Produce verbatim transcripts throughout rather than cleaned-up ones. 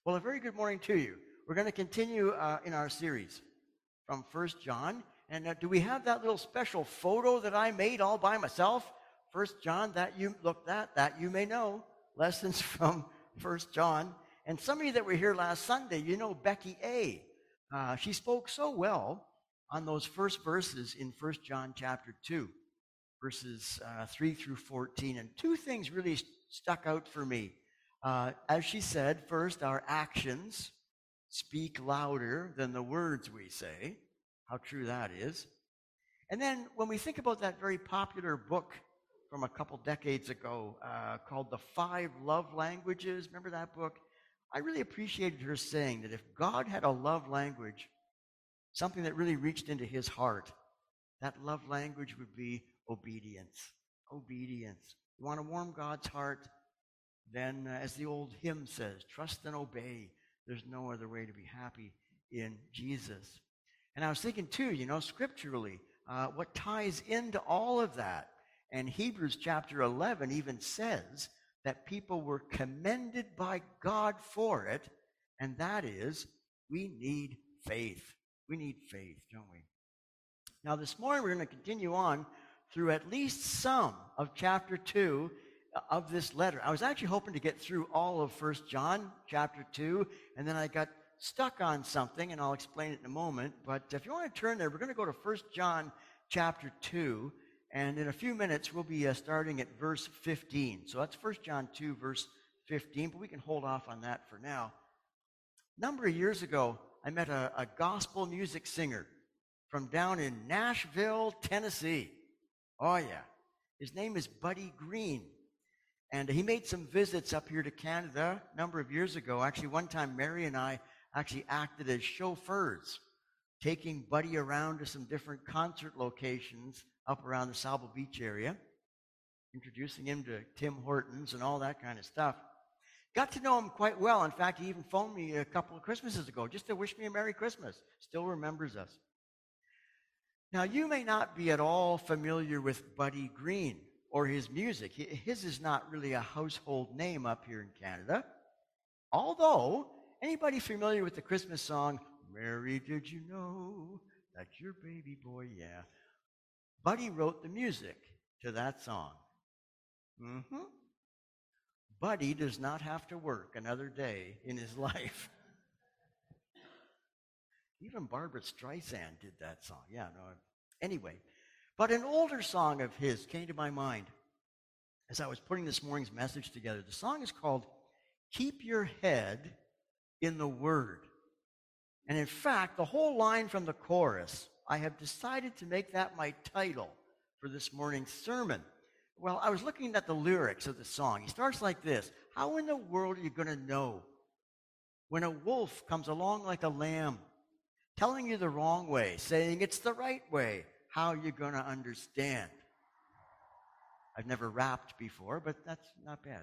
Well, a very good morning to you. We're going to continue uh, in our series from First John. And uh, do we have that little special photo that I made all by myself? First John, that you look that, that you may know. Lessons from First John. And some of you that were here last Sunday, you know Becky A. Uh, she spoke so well on those first verses in First John chapter two, verses uh, three through fourteen. And two things really st- stuck out for me. Uh, as she said, first, our actions speak louder than the words we say. How true that is. And then when we think about that very popular book from a couple decades ago uh, called The Five Love Languages, remember that book? I really appreciated her saying that if God had a love language, something that really reached into his heart, that love language would be obedience. Obedience. You want to warm God's heart? Then, uh, as the old hymn says, trust and obey. There's no other way to be happy in Jesus. And I was thinking, too, you know, scripturally, uh, what ties into all of that. And Hebrews chapter eleven even says that people were commended by God for it, and that is, we need faith. We need faith, don't we? Now, this morning, we're going to continue on through at least some of chapter two of this letter. I was actually hoping to get through all of First John chapter two, and then I got stuck on something, and I'll explain it in a moment. But if you want to turn there, we're going to go to First John chapter two, and in a few minutes we'll be uh, starting at verse fifteen. So that's First John two, verse fifteen, but we can hold off on that for now. A number of years ago, I met a, a gospel music singer from down in Nashville, Tennessee. Oh, yeah. His name is Buddy Green. And he made some visits up here to Canada a number of years ago. Actually, one time Mary and I actually acted as chauffeurs, taking Buddy around to some different concert locations up around the Sauble Beach area, introducing him to Tim Hortons and all that kind of stuff. Got to know him quite well. In fact, he even phoned me a couple of Christmases ago just to wish me a Merry Christmas. Still remembers us. Now, you may not be at all familiar with Buddy Green or his music. His is not really a household name up here in Canada. Although, anybody familiar with the Christmas song, Mary, did you know that your baby boy, yeah. Buddy wrote the music to that song. Mm-hmm. Buddy does not have to work another day in his life. Even Barbara Streisand did that song. Yeah, no. Anyway, but an older song of his came to my mind as I was putting this morning's message together. The song is called Keep Your Head in the Word. And in fact, the whole line from the chorus, I have decided to make that my title for this morning's sermon. Well, I was looking at the lyrics of the song. He starts like this. How in the world are you going to know when a wolf comes along like a lamb, telling you the wrong way, saying it's the right way? How are you going to understand? I've never rapped before, but that's not bad.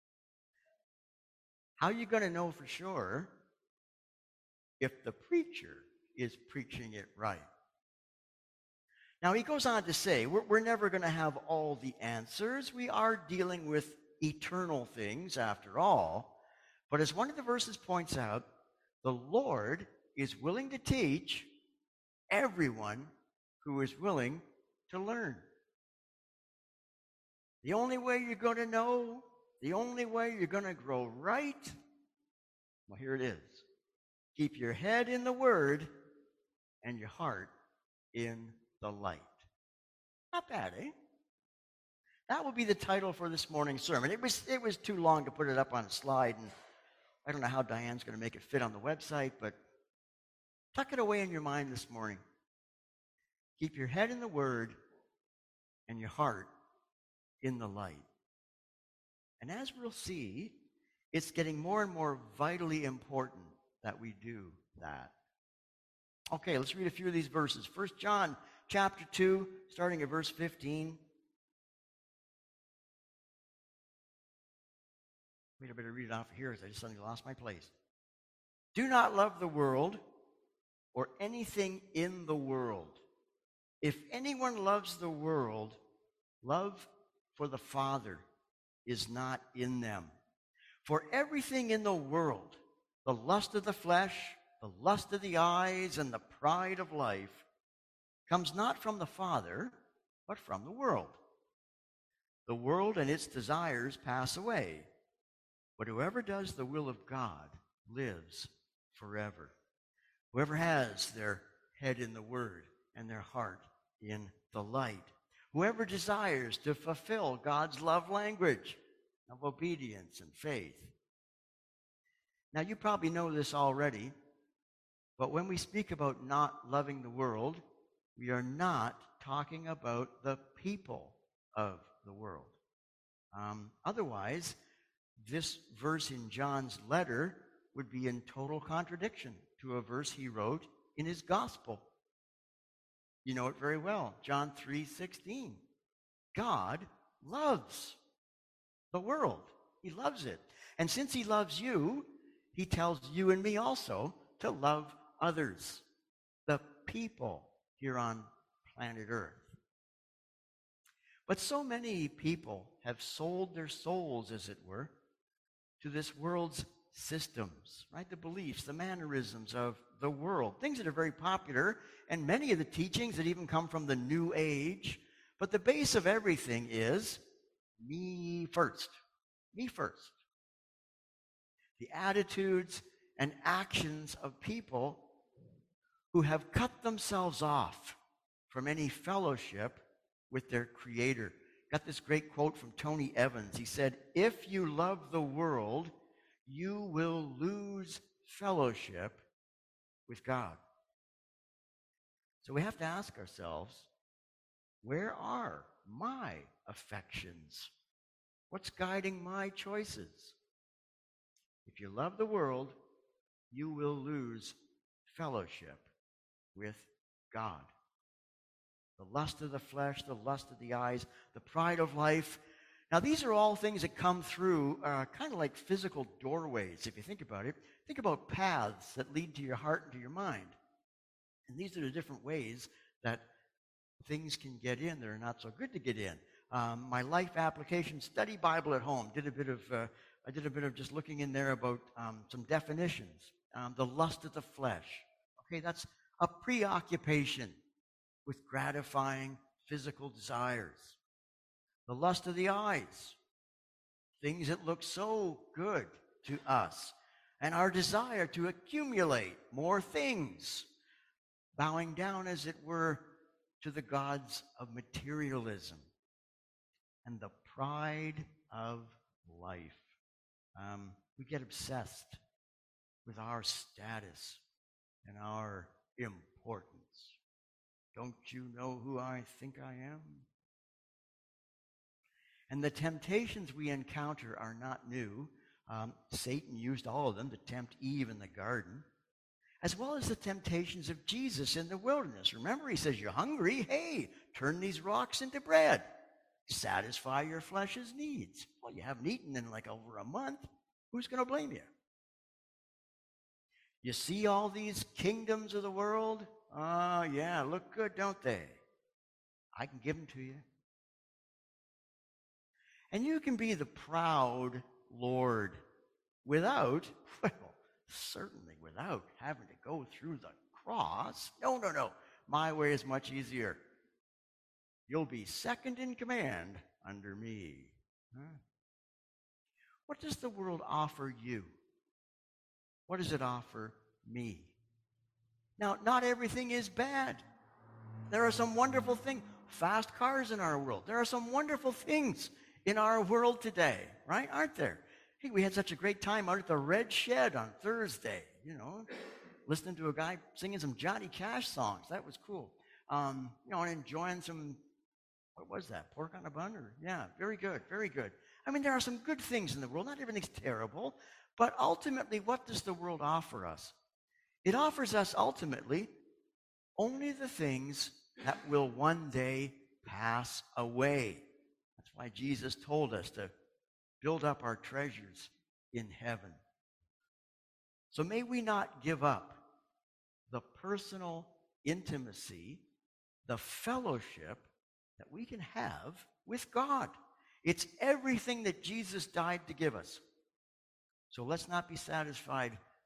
How are you going to know for sure if the preacher is preaching it right? Now, he goes on to say, we're, we're never going to have all the answers. We are dealing with eternal things, after all. But as one of the verses points out, the Lord is willing to teach everyone who is willing to learn. The only way you're going to know, the only way you're going to grow right, well, here it is. Keep your head in the Word and your heart in the light. Not bad, eh? That will be the title for this morning's sermon. It was, it was too long to put it up on a slide, and I don't know how Diane's going to make it fit on the website, but tuck it away in your mind this morning. Keep your head in the Word and your heart in the light. And as we'll see, it's getting more and more vitally important that we do that. Okay, let's read a few of these verses. First John chapter two, starting at verse fifteen. Wait, I better read it off here as I just suddenly lost my place. Do not love the world or anything in the world. If anyone loves the world, love for the Father is not in them. For everything in the world, The lust of the flesh, the lust of the eyes, and the pride of life comes not from the Father, but from the world. The world and its desires pass away, but whoever does the will of God lives forever. Whoever has their head in the Word and their heart in the light. Whoever desires to fulfill God's love language of obedience and faith. Now, you probably know this already, but when we speak about not loving the world, we are not talking about the people of the world. Um, otherwise, this verse in John's letter would be in total contradiction to a verse he wrote in his gospel. You know it very well, John three sixteen. God loves the world. He loves it. And since he loves you, he tells you and me also to love others, the people here on planet Earth. But so many people have sold their souls, as it were, to this world's systems, right? The beliefs, the mannerisms of the world, things that are very popular, and many of the teachings that even come from the New Age. But the base of everything is me first. Me first. The attitudes and actions of people who have cut themselves off from any fellowship with their Creator. Got this great quote from Tony Evans. He said, "If you love the world, you will lose fellowship with God." So we have to ask ourselves, where are my affections? What's guiding my choices? If you love the world, you will lose fellowship with God. The lust of the flesh, the lust of the eyes, the pride of life. Now, these are all things that come through uh, kind of like physical doorways, if you think about it. Think about paths that lead to your heart and to your mind. And these are the different ways that things can get in that are not so good to get in. Um, my Life Application Study Bible at home did a bit of, uh, I did a bit of just looking in there about um, some definitions. Um, the lust of the flesh. Okay, that's a preoccupation with gratifying physical desires. The lust of the eyes, things that look so good to us, and our desire to accumulate more things, bowing down, as it were, to the gods of materialism. And the pride of life. Um, we get obsessed with our status and our importance. Don't you know who I think I am? And the temptations we encounter are not new. Um, Satan used all of them to tempt Eve in the garden, as well as the temptations of Jesus in the wilderness. Remember, he says, you're hungry? Hey, turn these rocks into bread. Satisfy your flesh's needs. Well, you haven't eaten in like over a month. Who's going to blame you? You see all these kingdoms of the world? Oh, yeah, look good, don't they? I can give them to you. And you can be the proud Lord without, well, certainly without having to go through the cross. No, no, no. My way is much easier. You'll be second in command under me. Huh? What does the world offer you? What does it offer me? Now, not everything is bad. There are some wonderful things. Fast cars in our world. There are some wonderful things in our world today, right? Aren't there? Hey, we had such a great time out at the Red Shed on Thursday, you know, listening to a guy singing some Johnny Cash songs. That was cool. Um, you know, and enjoying some, what was that, pork on a bun? Or, yeah, very good, very good. I mean, there are some good things in the world. Not everything's terrible. But ultimately, what does the world offer us? It offers us ultimately only the things that will one day pass away. That's why Jesus told us to build up our treasures in heaven. So may we not give up the personal intimacy, the fellowship that we can have with God. It's everything that Jesus died to give us. So let's not be satisfied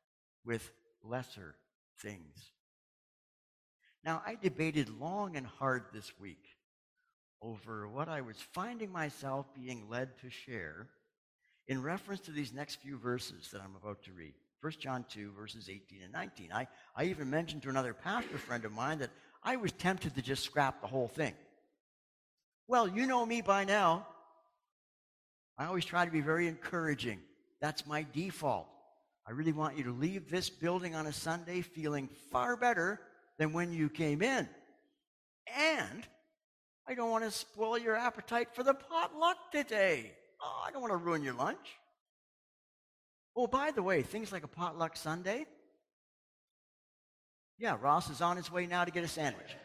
with lesser things. Now, I debated long and hard this week over what I was finding myself being led to share in reference to these next few verses that I'm about to read. First John two, verses eighteen and nineteen. I, I even mentioned to another pastor friend of mine that I was tempted to just scrap the whole thing. Well, you know me by now. I always try to be very encouraging. That's my default. I really want you to leave this building on a Sunday feeling far better than when you came in. And I don't want to spoil your appetite for the potluck today. Oh, I don't want to ruin your lunch. Oh, by the way, things like a potluck Sunday. Yeah, Ross is on his way now to get a sandwich.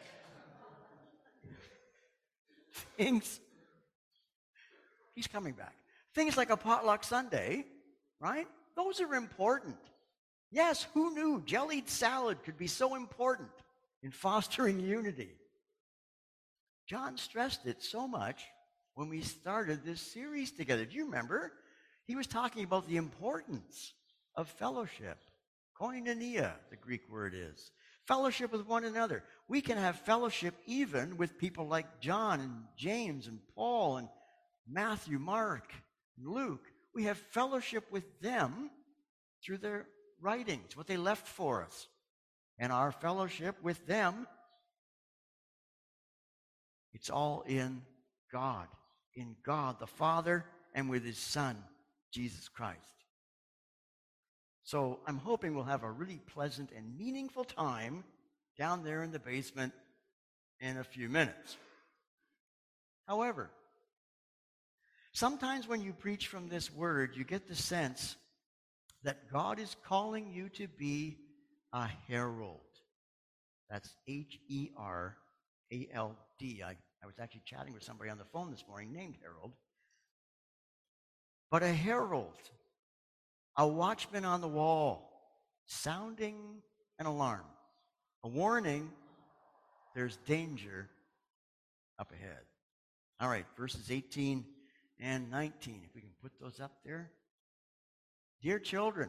Things, he's coming back. Things like a potluck Sunday, right? Those are important. Yes, who knew jellied salad could be so important in fostering unity? John stressed it so much when we started this series together. Do you remember? He was talking about the importance of fellowship. Koinonia, the Greek word is. Fellowship with one another. We can have fellowship even with people like John and James and Paul and Matthew, Mark, and Luke. We have fellowship with them through their writings, what they left for us. And our fellowship with them, it's all in God, in God the Father and with his Son, Jesus Christ. So I'm hoping we'll have a really pleasant and meaningful time down there in the basement in a few minutes. However, sometimes when you preach from this word, you get the sense that God is calling you to be a herald. That's H E R A L D. I, I was actually chatting with somebody on the phone this morning named Harold. But a herald, a watchman on the wall, sounding an alarm, a warning there's danger up ahead. All right, verses eighteen and nineteen, if we can put those up there. Dear children,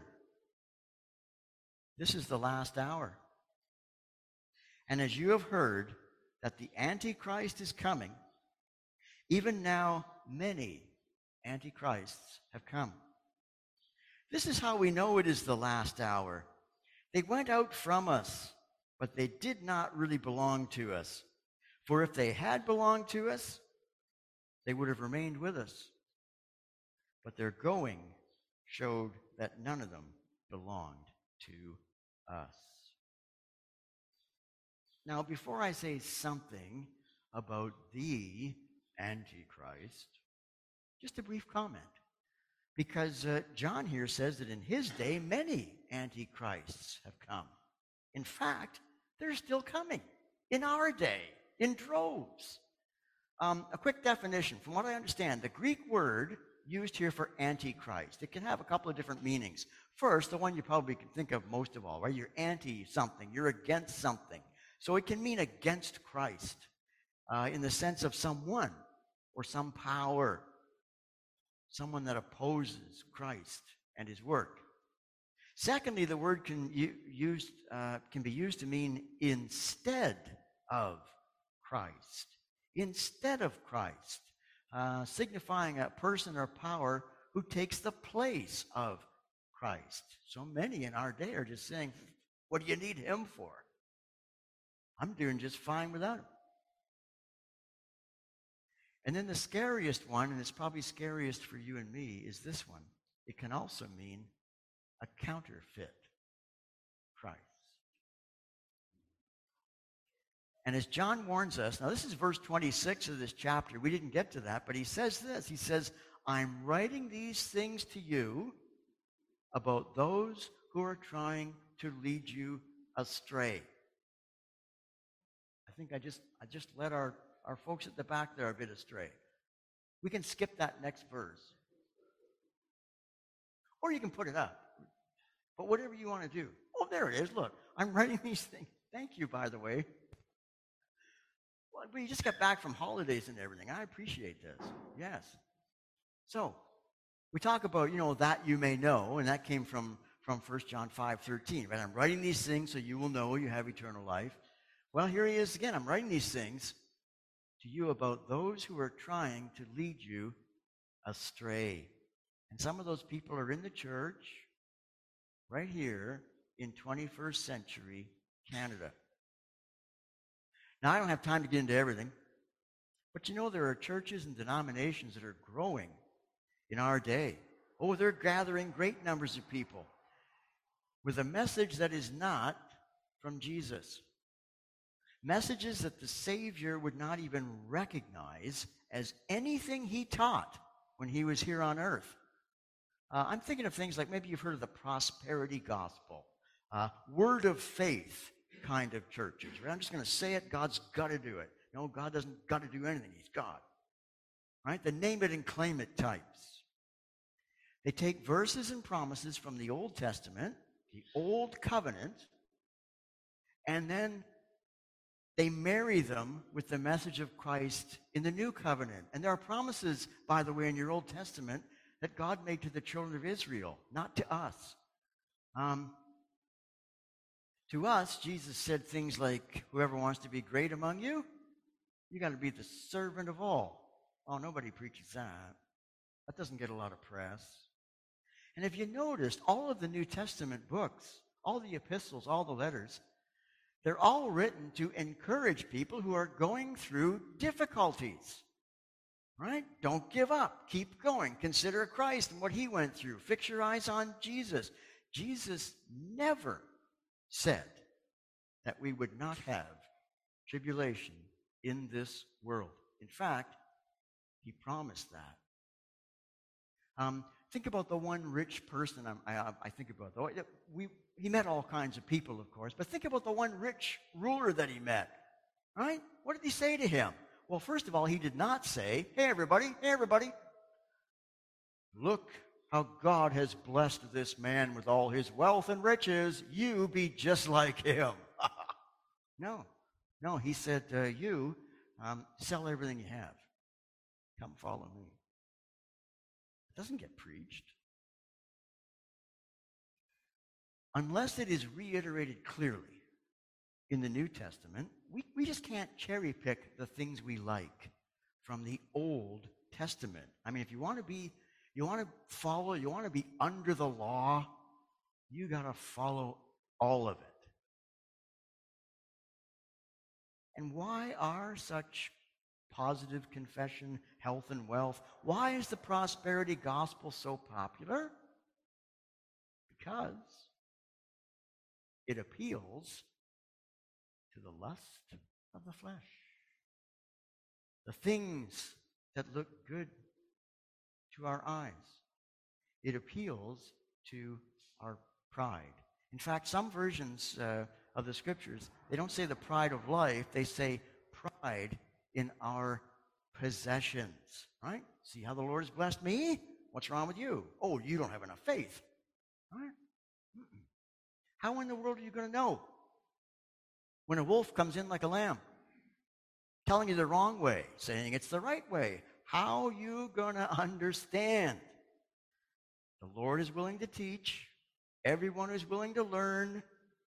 this is the last hour. And as you have heard that the Antichrist is coming, even now many Antichrists have come. This is how we know it is the last hour. They went out from us, but they did not really belong to us. For if they had belonged to us, they would have remained with us. But their going showed that none of them belonged to us. Now, before I say something about the Antichrist, just a brief comment. Because uh, John here says that in his day, many Antichrists have come. In fact, they're still coming in our day, in droves. Um, a quick definition. From what I understand, the Greek word used here for Antichrist, it can have a couple of different meanings. First, the one you probably can think of most of all, right? You're anti something. You're against something. So it can mean against Christ uh, in the sense of someone or some power, someone that opposes Christ and his work. Secondly, the word can, used, uh, can be used to mean instead of Christ. Instead of Christ, uh, signifying a person or power who takes the place of Christ. So many in our day are just saying, what do you need him for? I'm doing just fine without him. And then the scariest one, and it's probably scariest for you and me, is this one. It can also mean a counterfeit Christ. And as John warns us, now this is verse twenty-six of this chapter. We didn't get to that, but he says this. He says, I'm writing these things to you about those who are trying to lead you astray. I think I just I just led our, our folks at the back there a bit astray. We can skip that next verse. Or you can put it up. But whatever you want to do. Oh, there it is. Look, I'm writing these things. Thank you, by the way. Well, we just got back from holidays and everything. I appreciate this. Yes. So, we talk about, you know, that you may know, and that came from from First John five thirteen. Right? I'm writing these things so you will know you have eternal life. Well, here he is again. I'm writing these things to you about those who are trying to lead you astray. And some of those people are in the church right here in twenty-first century Canada. Now, I don't have time to get into everything, but you know there are churches and denominations that are growing in our day. Oh, they're gathering great numbers of people with a message that is not from Jesus. Messages that the Savior would not even recognize as anything he taught when he was here on earth. Uh, I'm thinking of things like maybe you've heard of the prosperity gospel, uh, word of faith kind of churches. Right? I'm just going to say it, God's got to do it. No, God doesn't got to do anything. He's God. Right? The name it and claim it types. They take verses and promises from the Old Testament, the Old Covenant, and then they marry them with the message of Christ in the New Covenant. And there are promises, by the way, in your Old Testament that God made to the children of Israel, not to us. Um, to us, Jesus said things like, whoever wants to be great among you, you got to be the servant of all. Oh, nobody preaches that. That doesn't get a lot of press. And if you noticed, all of the New Testament books, all the epistles, all the letters, they're all written to encourage people who are going through difficulties. Right? Don't give up. Keep going. Consider Christ and what he went through. Fix your eyes on Jesus. Jesus never said that we would not have tribulation in this world. In fact, he promised that. Um, think about the one rich person I, I, I think about. Though. We, he met all kinds of people, of course, but think about the one rich ruler that he met. Right? What did he say to him? Well, first of all, he did not say, hey, everybody, hey, everybody, look how God has blessed this man with all his wealth and riches. You be just like him. No, no, he said, uh, you um, sell everything you have. Come follow me. It doesn't get preached. Unless it is reiterated clearly in the New Testament, we, we just can't cherry pick the things we like from the Old Testament. I mean, if you want to be, you want to follow, you want to be under the law, you got to follow all of it. And why are such positive confession, health and wealth, why is the prosperity gospel so popular? Because it appeals to the lust of the flesh. The things that look good to our eyes. It appeals to our pride. In fact, some versions uh, of the scriptures, they don't say the pride of life, they say pride in our possessions, right? See how the Lord has blessed me? What's wrong with you? Oh, you don't have enough faith. Right? How in the world are you going to know when a wolf comes in like a lamb, telling you the wrong way, saying it's the right way? How are you going to understand? The Lord is willing to teach. Everyone is willing to learn.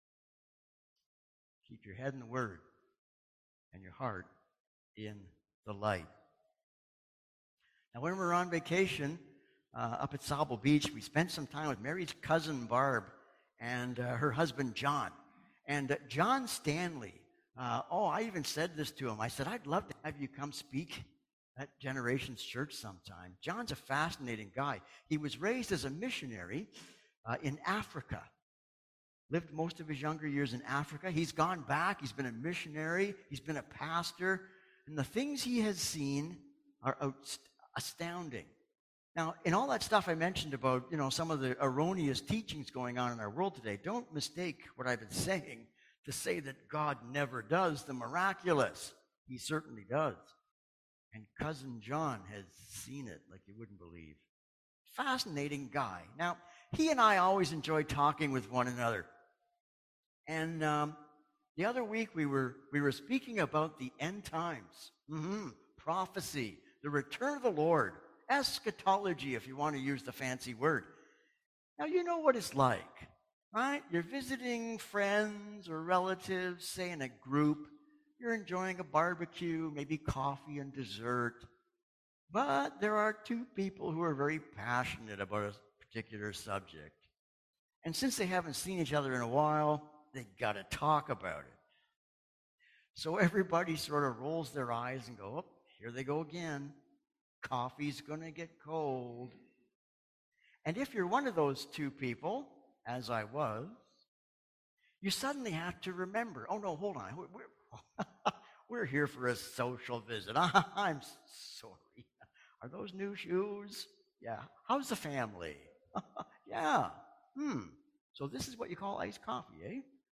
Keep your head in the Word and your heart in the light. Now, when we were on vacation uh, up at Sauble Beach, we spent some time with Mary's cousin Barb and uh, her husband John. And uh, John Stanley, uh, oh, I even said this to him. I said, I'd love to have you come speak at Generations Church sometime. John's a fascinating guy. He was raised as a missionary uh, in Africa. Lived most of his younger years in Africa. He's gone back. He's been a missionary. He's been a pastor. And the things he has seen are out- astounding. Now, in all that stuff I mentioned about, you know, some of the erroneous teachings going on in our world today, don't mistake what I've been saying to say that God never does the miraculous. He certainly does. And Cousin John has seen it like you wouldn't believe. Fascinating guy. Now, he and I always enjoy talking with one another. And um, the other week we were we were speaking about the end times, mm-hmm. prophecy, the return of the Lord, eschatology, if you want to use the fancy word. Now, you know what it's like, right? You're visiting friends or relatives, say in a group. You're enjoying a barbecue, maybe coffee and dessert. But there are two people who are very passionate about a particular subject. And since they haven't seen each other in a while, they got to talk about it. So everybody sort of rolls their eyes and go, oh, here they go again. Coffee's going to get cold. And if you're one of those two people, as I was, you suddenly have to remember, oh, no, hold on. We're, we're, we're here for a social visit. I'm sorry. Are those new shoes? Yeah. How's the family? Yeah. Hmm. So this is what you call iced coffee, eh?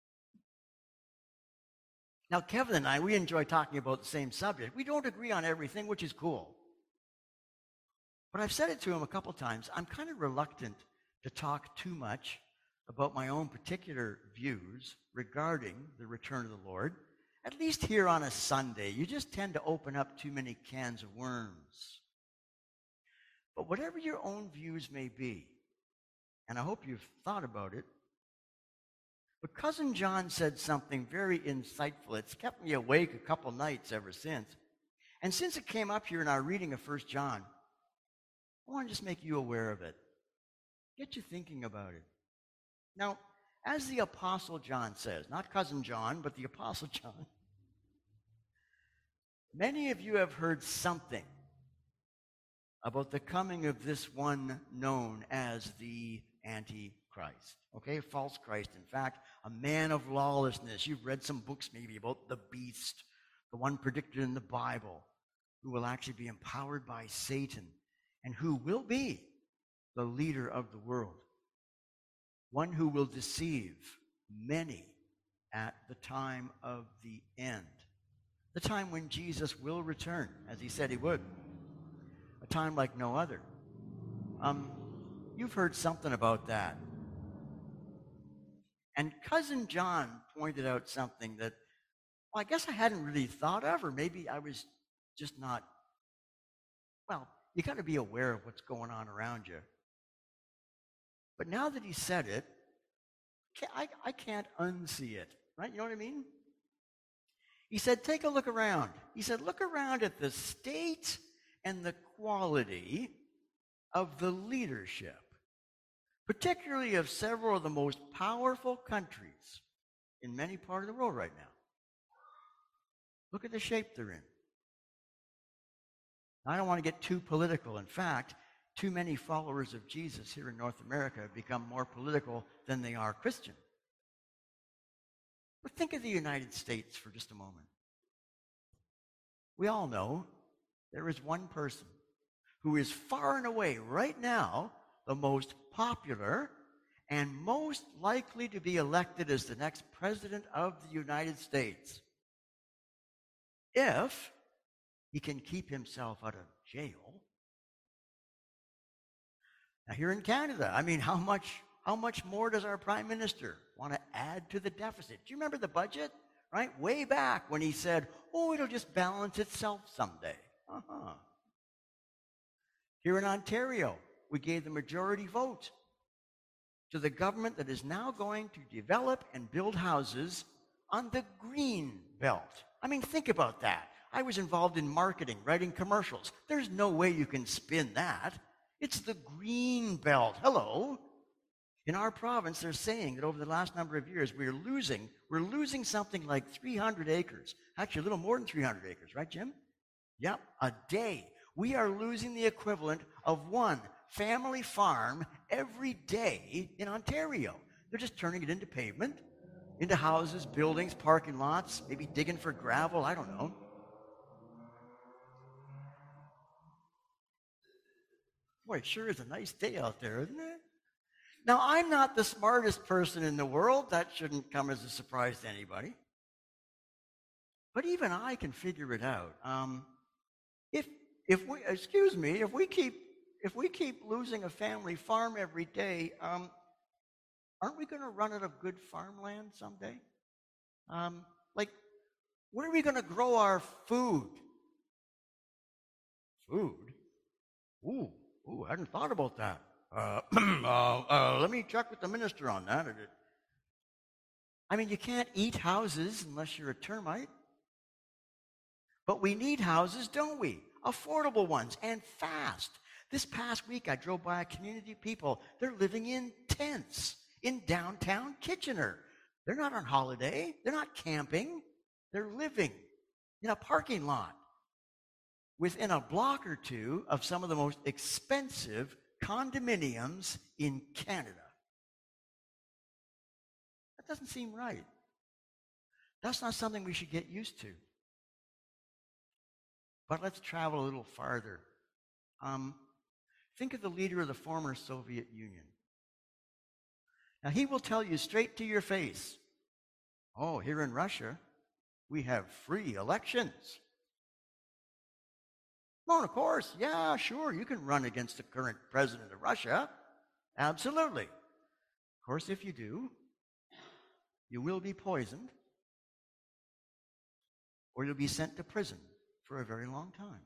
Now, Kevin and I, we enjoy talking about the same subject. We don't agree on everything, which is cool. But I've said it to him a couple times. I'm kind of reluctant to talk too much about my own particular views regarding the return of the Lord. At least here on a Sunday, you just tend to open up too many cans of worms. But whatever your own views may be, and I hope you've thought about it, but Cousin John said something very insightful. It's kept me awake a couple nights ever since. And since it came up here in our reading of First John, I want to just make you aware of it. Get you thinking about it. Now, as the Apostle John says, not Cousin John, but the Apostle John, many of you have heard something about the coming of this one known as the Antichrist. Okay, false Christ, in fact, a man of lawlessness. You've read some books maybe about the beast, the one predicted in the Bible, who will actually be empowered by Satan and who will be the leader of the world. One who will deceive many at the time of the end. The time when Jesus will return, as he said he would. A time like no other. Um, you've heard something about that. And Cousin John pointed out something that, well, I guess I hadn't really thought of, or maybe I was just not, well, you got to be aware of what's going on around you. But now that he said it, I, I can't unsee it, right? You know what I mean? He said, take a look around. He said, look around at the state and the quality of the leadership, particularly of several of the most powerful countries in many parts of the world right now. Look at the shape they're in. I don't want to get too political. In fact, too many followers of Jesus here in North America have become more political than they are Christian. But think of the United States for just a moment. We all know there is one person who is far and away right now the most popular and most likely to be elected as the next president of the United States, if he can keep himself out of jail. Now here in Canada, I mean, how much how much more does our prime minister want to add to the deficit? Do you remember the budget? Right? Way back when he said, oh, it'll just balance itself someday. Uh-huh. Here in Ontario, we gave the majority vote to the government that is now going to develop and build houses on the green belt. I mean, think about that. I was involved in marketing, writing commercials. There's no way you can spin that. It's the green belt. Hello. In our province, they're saying that over the last number of years, we're losing, we're losing something like three hundred acres. Actually, a little more than three hundred acres, right, Jim? Yep, a day. We are losing the equivalent of one family farm every day in Ontario. They're just turning it into pavement, into houses, buildings, parking lots, maybe digging for gravel, I don't know. Boy, it sure is a nice day out there, isn't it? Now, I'm not the smartest person in the world. That shouldn't come as a surprise to anybody. But even I can figure it out. Um, if if we, excuse me, if we keep if we keep losing a family farm every day, um, aren't we going to run out of good farmland someday? Um, like, where are we going to grow our food? Food? Ooh, ooh, I hadn't thought about that. uh, uh, uh, let me check with the minister on that. I mean, you can't eat houses unless you're a termite. But we need houses, don't we? Affordable ones and fast. This past week, I drove by a community of people. They're living in tents in downtown Kitchener. They're not on holiday. They're not camping. They're living in a parking lot within a block or two of some of the most expensive condominiums in Canada. That doesn't seem right. That's not something we should get used to. But let's travel a little farther. Um, think of the leader of the former Soviet Union. Now, he will tell you straight to your face, oh, here in Russia, we have free elections. Well, of course, yeah, sure, you can run against the current president of Russia. Absolutely. Of course, if you do, you will be poisoned or you'll be sent to prison for a very long time.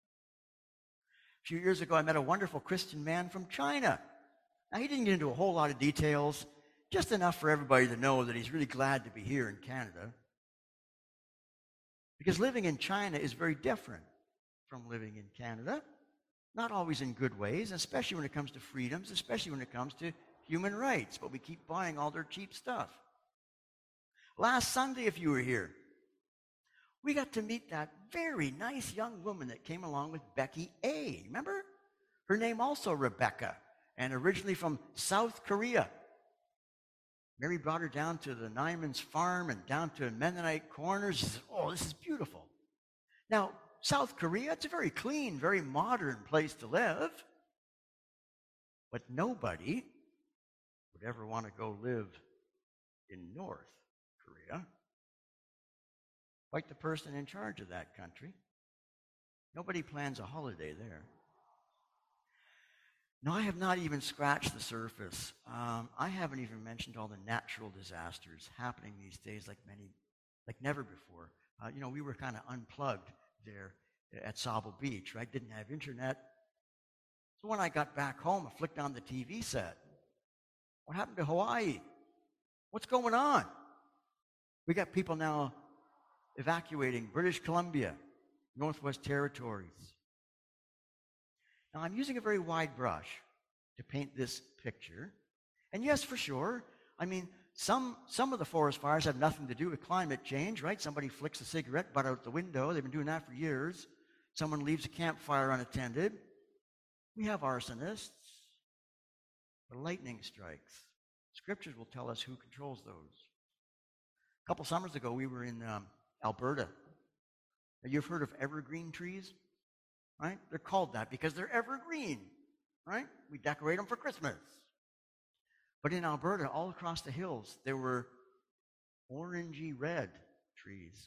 A few years ago, I met a wonderful Christian man from China. Now, he didn't get into a whole lot of details, just enough for everybody to know that he's really glad to be here in Canada. Because living in China is very different from living in Canada. Not always in good ways, especially when it comes to freedoms, especially when it comes to human rights. But we keep buying all their cheap stuff. Last Sunday, if you were here, we got to meet that very nice young woman that came along with Becky A. Remember? Her name also Rebecca, and originally from South Korea. Mary brought her down to the Nyman's farm and down to Mennonite Corners. She said, oh, this is beautiful. Now, South Korea, it's a very clean, very modern place to live. But nobody would ever want to go live in North Korea. Like the person in charge of that country. Nobody plans a holiday there. No, I have not even scratched the surface. Um, I haven't even mentioned all the natural disasters happening these days like many, like never before. Uh, you know, we were kind of unplugged there at Sauble Beach, right? Didn't have internet. So when I got back home, I flicked on the T V set. What happened to Hawaii? What's going on? We got people now evacuating British Columbia, Northwest Territories. Now, I'm using a very wide brush to paint this picture. And yes, for sure, I mean, some, some of the forest fires have nothing to do with climate change, right? Somebody flicks a cigarette butt out the window. They've been doing that for years. Someone leaves a campfire unattended. We have arsonists. The lightning strikes. Scriptures will tell us who controls those. A couple summers ago, we were in um, Alberta. Now, you've heard of evergreen trees? Right? They're called that because they're evergreen, right? We decorate them for Christmas. But in Alberta, all across the hills, there were orangey red trees.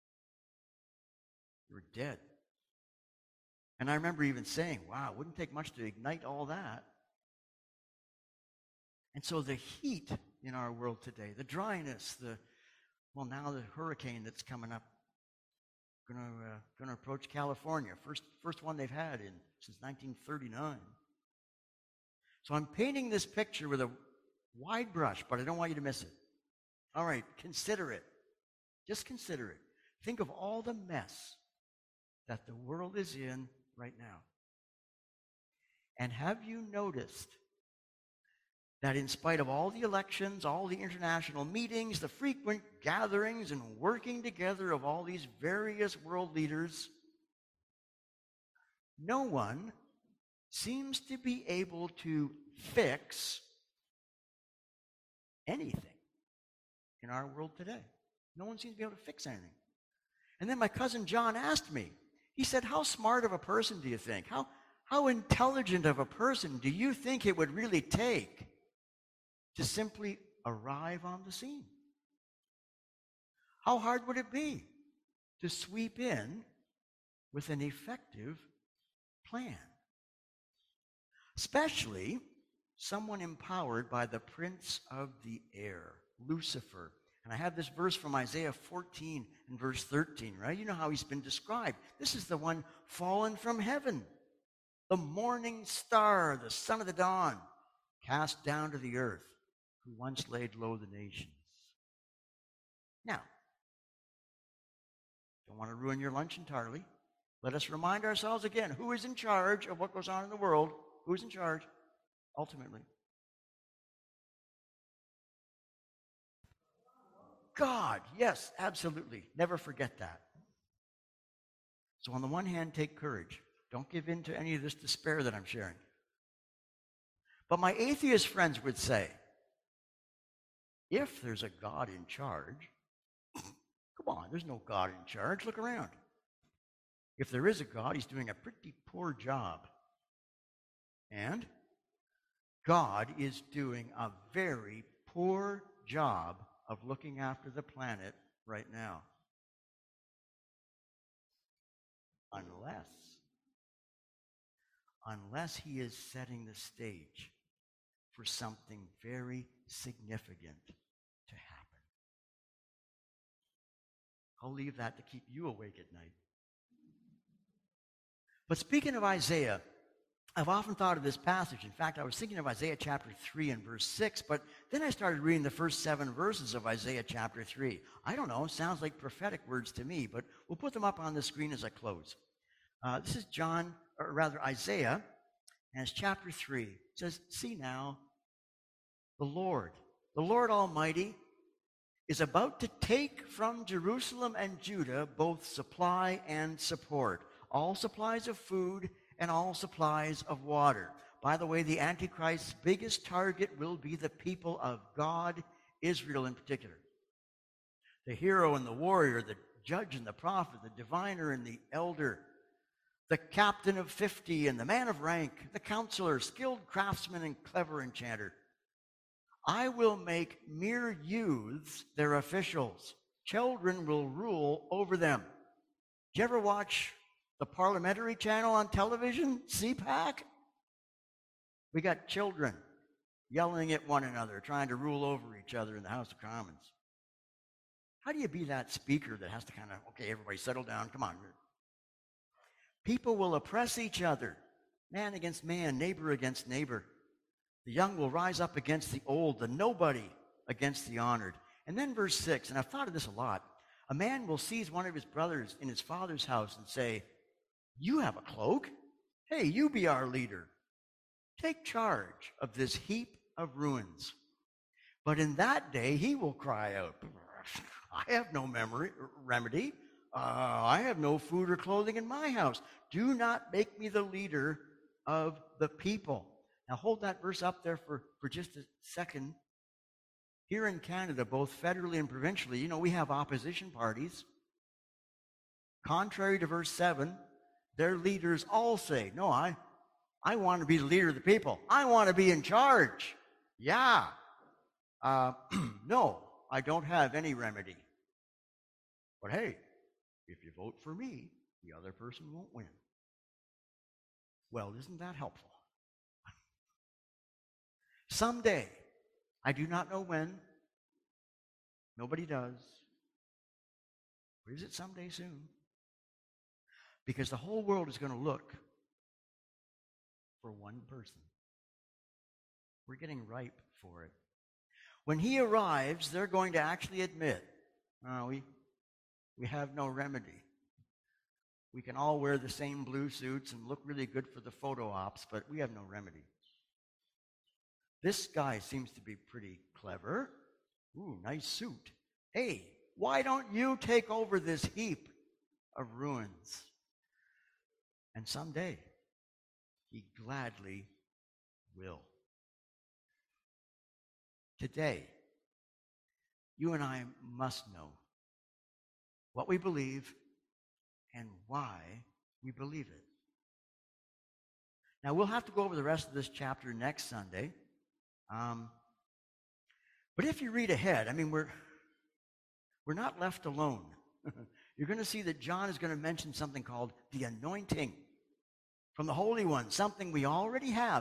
They were dead. And I remember even saying, wow, it wouldn't take much to ignite all that. And so the heat in our world today, the dryness, the, well, now the hurricane that's coming up, Going to, uh, going to approach California. First, first one they've had in since nineteen thirty-nine. So I'm painting this picture with a wide brush, but I don't want you to miss it. All right, consider it. Just consider it. Think of all the mess that the world is in right now. And have you noticed that in spite of all the elections, all the international meetings, the frequent gatherings and working together of all these various world leaders, no one seems to be able to fix anything in our world today. No one seems to be able to fix anything. And then my cousin John asked me, he said, how smart of a person do you think? How, how intelligent of a person do you think it would really take to simply arrive on the scene? How hard would it be to sweep in with an effective plan? Especially someone empowered by the prince of the air, Lucifer. And I have this verse from Isaiah fourteen and verse thirteen, right? You know how he's been described. This is the one fallen from heaven. the morning star, the son of the dawn, cast down to the earth, who once laid low the nations. Now, don't want to ruin your lunch entirely. Let us remind ourselves again, who is in charge of what goes on in the world? Who is in charge, ultimately? God, yes, absolutely. Never forget that. So on the one hand, take courage. Don't give in to any of this despair that I'm sharing. But my atheist friends would say, if there's a God in charge, come on, there's no God in charge. Look around. If there is a God, he's doing a pretty poor job. And God is doing a very poor job of looking after the planet right now. Unless, unless he is setting the stage for something very significant to happen. I'll leave that to keep you awake at night. But speaking of Isaiah, I've often thought of this passage. In fact, I was thinking of Isaiah chapter three and verse six, but then I started reading the first seven verses of Isaiah chapter three. I don't know, sounds like prophetic words to me, but we'll put them up on the screen as I close. Uh, this is John, or rather Isaiah, and it's chapter three. It says, see now, the Lord, the Lord Almighty, is about to take from Jerusalem and Judah both supply and support, all supplies of food and all supplies of water. By the way, the Antichrist's biggest target will be the people of God, Israel in particular. The hero and the warrior, the judge and the prophet, the diviner and the elder, the captain of fifty and the man of rank, the counselor, skilled craftsman and clever enchanter. I will make mere youths their officials. Children will rule over them. Did you ever watch the parliamentary channel on television, C PAC? We got children yelling at one another, trying to rule over each other in the House of Commons. How do you be that speaker that has to kind of, okay, everybody settle down, come on. People will oppress each other, man against man, neighbor against neighbor. The young will rise up against the old, the nobody against the honored. And then verse six, and I've thought of this a lot. A man will seize one of his brothers in his father's house and say, you have a cloak? Hey, you be our leader. Take charge of this heap of ruins. But in that day he will cry out, I have no memory, remedy. Uh, I have no food or clothing in my house. Do not make me the leader of the people. Now hold that verse up there for, for just a second. Here in Canada, both federally and provincially, you know, we have opposition parties. Contrary to verse seven, their leaders all say, no, I, I want to be the leader of the people. I want to be in charge. Yeah. Uh, no, I don't have any remedy. But hey, if you vote for me, the other person won't win. Well, isn't that helpful? Someday, I do not know when, nobody does, but is it someday soon? Because the whole world is going to look for one person. We're getting ripe for it. When he arrives, they're going to actually admit, oh, we, we have no remedy. We can all wear the same blue suits and look really good for the photo ops, but we have no remedy. This guy seems to be pretty clever. Ooh, nice suit. Hey, why don't you take over this heap of ruins? And someday, he gladly will. Today, you and I must know what we believe and why we believe it. Now, we'll have to go over the rest of this chapter next Sunday. Um, but if you read ahead, I mean, we're, we're not left alone. You're going to see that John is going to mention something called the anointing from the Holy One, something we already have.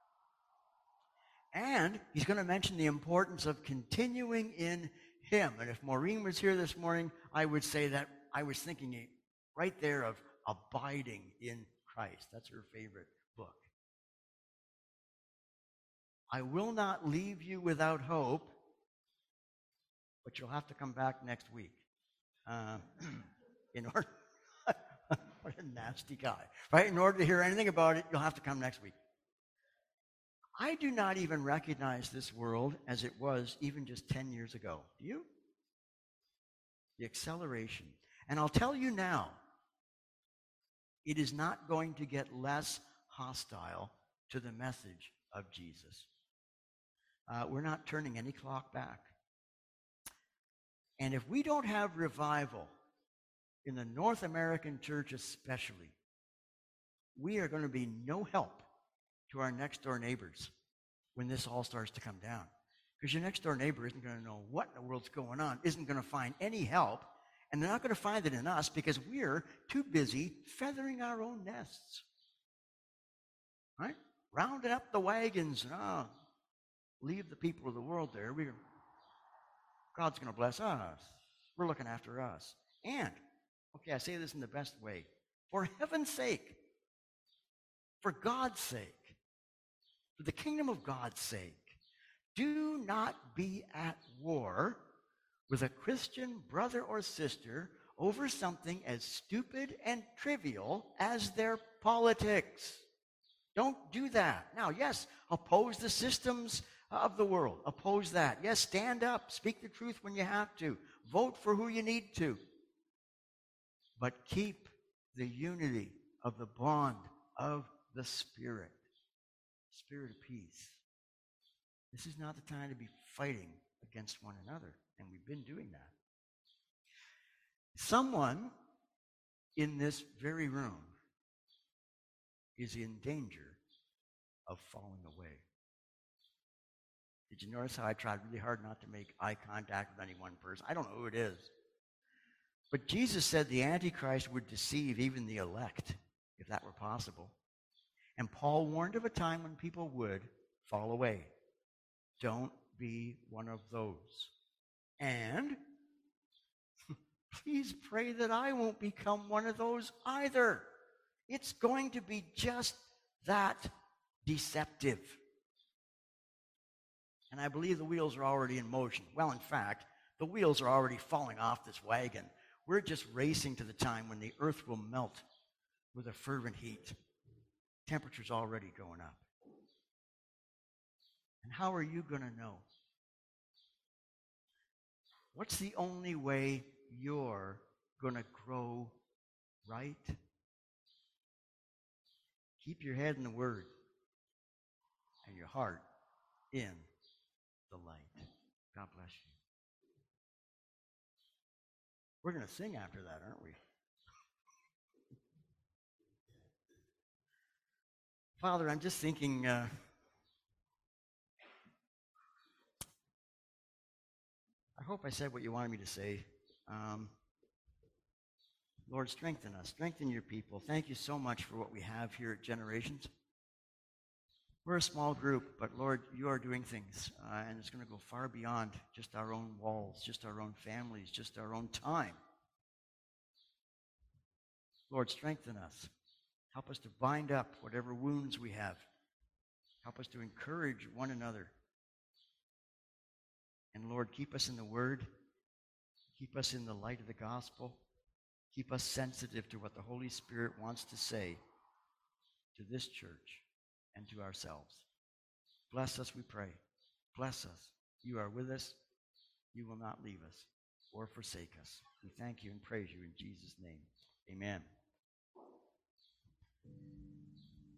And he's going to mention the importance of continuing in him. And if Maureen was here this morning, I would say that I was thinking right there of abiding in Christ. That's her favorite I will not leave you without hope, but you'll have to come back next week. Uh, in order, what a nasty guy, right? In order to hear anything about it, you'll have to come next week. I do not even recognize this world as it was even just ten years ago. Do you? The acceleration. And I'll tell you now, it is not going to get less hostile to the message of Jesus. Uh, we're not turning any clock back. And if we don't have revival, in the North American church especially, we are going to be no help to our next door neighbors when this all starts to come down. Because your next door neighbor isn't going to know what in the world's going on, isn't going to find any help, and they're not going to find it in us because we're too busy feathering our own nests. Right? Rounding up the wagons and oh, leave the people of the world there. We're, God's going to bless us. We're looking after us. And, okay, I say this in the best way. For heaven's sake, for God's sake, for the kingdom of God's sake, do not be at war with a Christian brother or sister over something as stupid and trivial as their politics. Don't do that. Now, yes, oppose the systems of the world. Oppose that. Yes, stand up. Speak the truth when you have to. Vote for who you need to. But keep the unity of the bond of the Spirit. Spirit of peace. This is not the time to be fighting against one another, and we've been doing that. Someone in this very room is in danger of falling away. Did you notice how I tried really hard not to make eye contact with any one person? I don't know who it is. But Jesus said the Antichrist would deceive even the elect, if that were possible. And Paul warned of a time when people would fall away. Don't be one of those. And please pray that I won't become one of those either. It's going to be just that deceptive. And I believe the wheels are already in motion. Well, in fact, the wheels are already falling off this wagon. We're just racing to the time when the earth will melt with a fervent heat. Temperature's already going up. And how are you going to know? What's the only way you're going to grow right? Keep your head in the Word and your heart in the light. God bless you. We're going to sing after that, aren't we? Father, I'm just thinking, uh, I hope I said what you wanted me to say. Um, Lord, strengthen us. Strengthen your people. Thank you so much for what we have here at Generations. We're a small group, but Lord, you are doing things, uh, and it's going to go far beyond just our own walls, just our own families, just our own time. Lord, strengthen us. Help us to bind up whatever wounds we have. Help us to encourage one another. And Lord, keep us in the Word. Keep us in the light of the gospel. Keep us sensitive to what the Holy Spirit wants to say to this church and to ourselves. Bless us, we pray. Bless us. You are with us. You will not leave us or forsake us. We thank you and praise you in Jesus' name. Amen.